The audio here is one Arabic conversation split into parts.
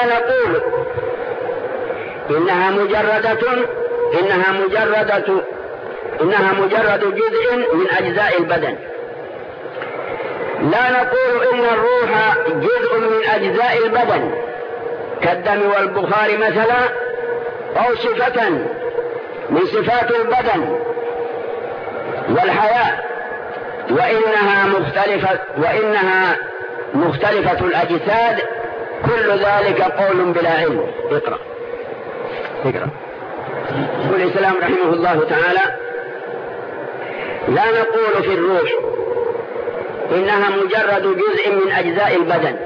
نقول إنها مجرد جزء من أجزاء البدن. لا نقول إن الروح جزء من أجزاء البدن كالدم والبخار مثلا، أو صفة من صفات البدن والحياة، وإنها مختلفة الأجساد. كل ذلك قول بلا علم. اقرأ. يقول الإسلام رحمه الله تعالى: لا نقول في الروح إنها مجرد جزء من أجزاء البدن،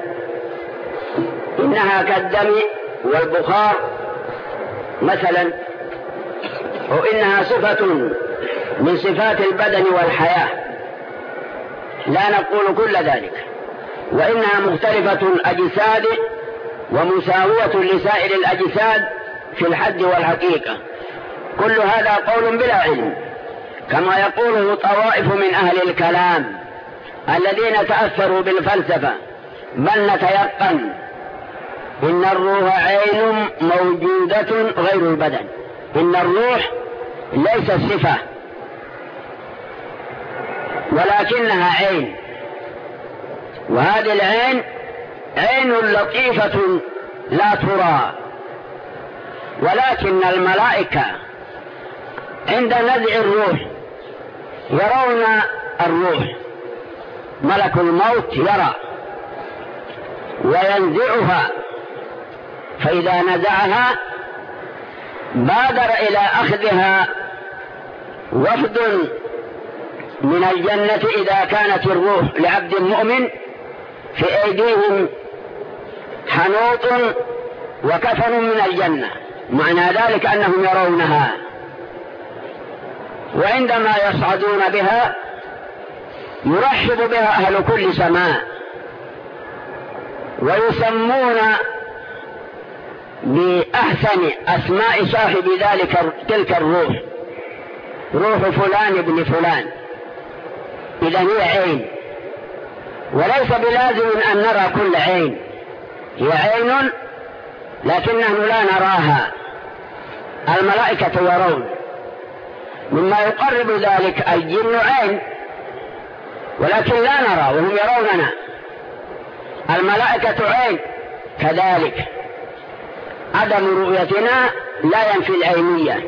إنها كالدم والبخار مثلا، وإنها صفة من صفات البدن والحياة. لا نقول كل ذلك، وإنها مختلفة الأجساد ومساوية لسائر الأجساد في الحد والحقيقة. كل هذا قول بلا علم، كما يقوله طوائف من أهل الكلام الذين تأثروا بالفلسفة، بل نتيقن إن الروح عين موجودة غير البدن. إن الروح ليست صفة ولكنها عين، وهذه العين عين لطيفة لا ترى. ولكن الملائكة عند نزع الروح يرون الروح، ملك الموت يرى وينزعها، فإذا نزعها بادر إلى أخذها وفد من الجنة إذا كانت الروح لعبد مؤمن، في أيديهم حنوط وكفن من الجنة، معنى ذلك أنهم يرونها. وعندما يصعدون بها يرحب بها أهل كل سماء، ويسمون بأحسن أسماء صاحب تلك الروح: روح فلان ابن فلان. إذا هي عين، وليس بلازم أن نرى كل عين، هي عين لكنه لا نراها، الملائكة يرون. مما يقرب ذلك الجن عين ولكن لا نرى وهم يروننا، الملائكة عين كذلك. عدم رؤيتنا لا ينفي العينية،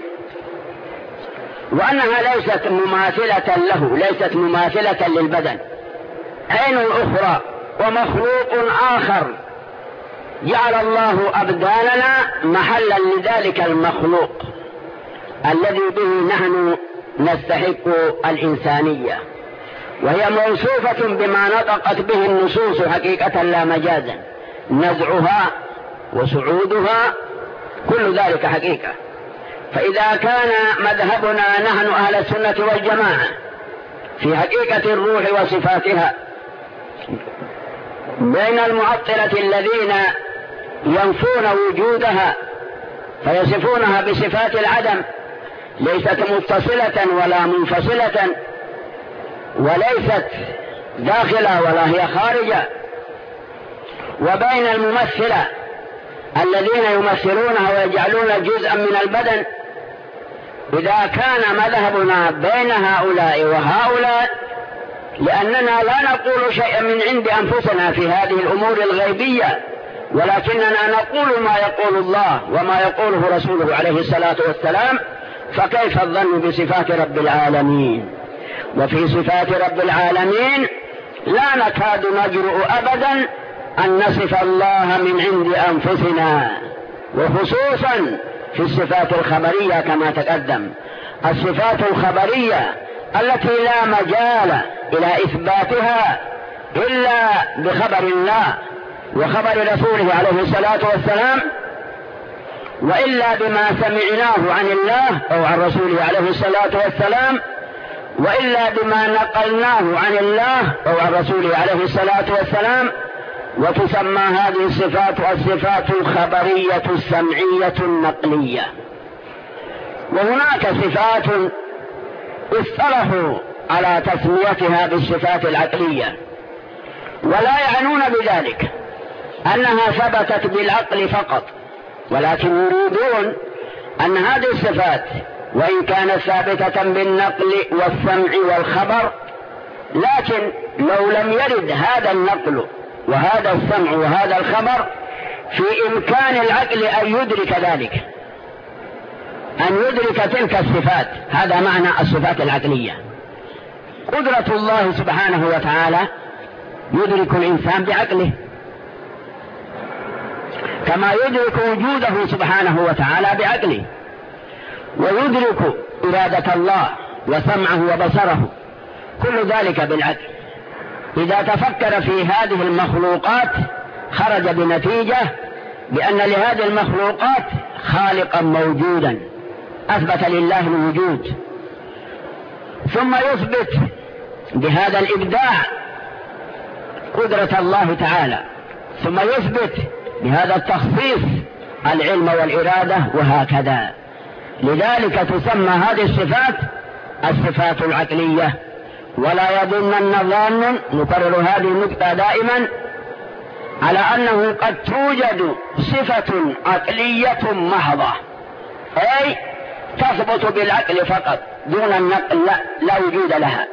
وأنها ليست مماثلة له، ليست مماثلة للبدن، عين أخرى ومخلوق آخر جعل الله أبداننا محلا لذلك المخلوق الذي به نحن نستحق الإنسانية، وهي موصوفة بما نطقت به النصوص حقيقة لا مجازا، نزعها وصعودها كل ذلك حقيقة. فإذا كان مذهبنا نحن أهل السنة والجماعة في حقيقة الروح وصفاتها بين المعطلة الذين ينفون وجودها فيصفونها بصفات العدم، ليست متصلة ولا منفصلة، وليست داخلة ولا هي خارجة، وبين الممثلة الذين يمثلونها ويجعلون جزءا من البدن. إذا كان مذهبنا بين هؤلاء وهؤلاء، لأننا لا نقول شيئا من عند أنفسنا في هذه الأمور الغيبية، ولكننا نقول ما يقول الله وما يقوله رسوله عليه الصلاة والسلام، فكيف الظن بصفات رب العالمين؟ وفي صفات رب العالمين لا نكاد نجرؤ أبدا أن نصف الله من عند أنفسنا، وخصوصا في الصفات الخبرية كما تقدم. الصفات الخبرية التي لا مجال إلى إثباتها إلا بخبر الله وخبر رسوله عليه الصلاة والسلام، وإلا بما سمعناه عن الله أو عن رسوله عليه الصلاة والسلام، وإلا بما نقلناه عن الله أو عن رسوله عليه الصلاة والسلام. وتسمى هذه الصفات الصفات الخبرية السمعية النقلية. وهناك صفات اصطلحوا على تسميتها بالصفات العقلية ولا يعنون بذلك، أنها ثبتت بالعقل فقط، ولكن يريدون أن هذه الصفات وإن كانت ثابتة بالنقل والسمع والخبر، لكن لو لم يرد هذا النقل وهذا السمع وهذا الخبر في إمكان العقل أن يدرك ذلك، أن يدرك تلك الصفات. هذا معنى الصفات العقلية. قدرة الله سبحانه وتعالى يدرك الإنسان بعقله، كما يدرك وجوده سبحانه وتعالى بعقله، ويدرك إرادة الله وسمعه وبصره، كل ذلك بالعقل. إذا تفكر في هذه المخلوقات خرج بنتيجة بأن لهذه المخلوقات خالقا موجودا، أثبت لله الوجود، ثم يثبت بهذا الإبداع قدرة الله تعالى، ثم يثبت بهذا التخصيص العلم والإرادة، وهكذا. لذلك تسمى هذه الصفات الصفات العقلية. ولا يظنن ظان، نكرر هذه النقطة دائما، على أنه قد توجد صفة عقلية محضة، أي تثبت بالعقل فقط دون النقل، لا وجود لها.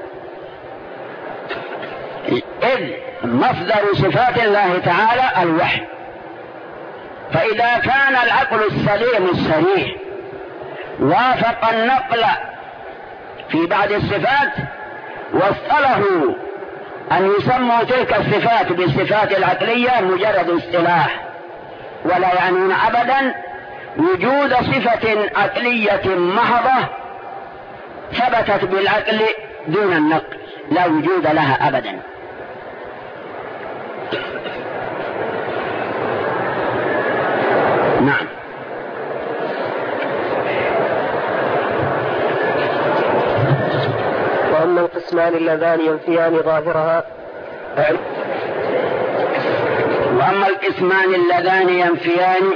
إذ مصدر صفات الله تعالى الوحي، فإذا كان العقل السليم الصريح وافق النقل في بعض الصفات، واصطلحوا أن يسموا تلك الصفات بالصفات العقلية مجرد اصطلاح، ولا يعنون أبدا وجود صفة عقلية محضة ثبتت بالعقل دون النقل، لا وجود لها أبدا. نعم. وأما القسمان اللذان ينفيان ظاهرها وأما القسمان اللذان ينفيان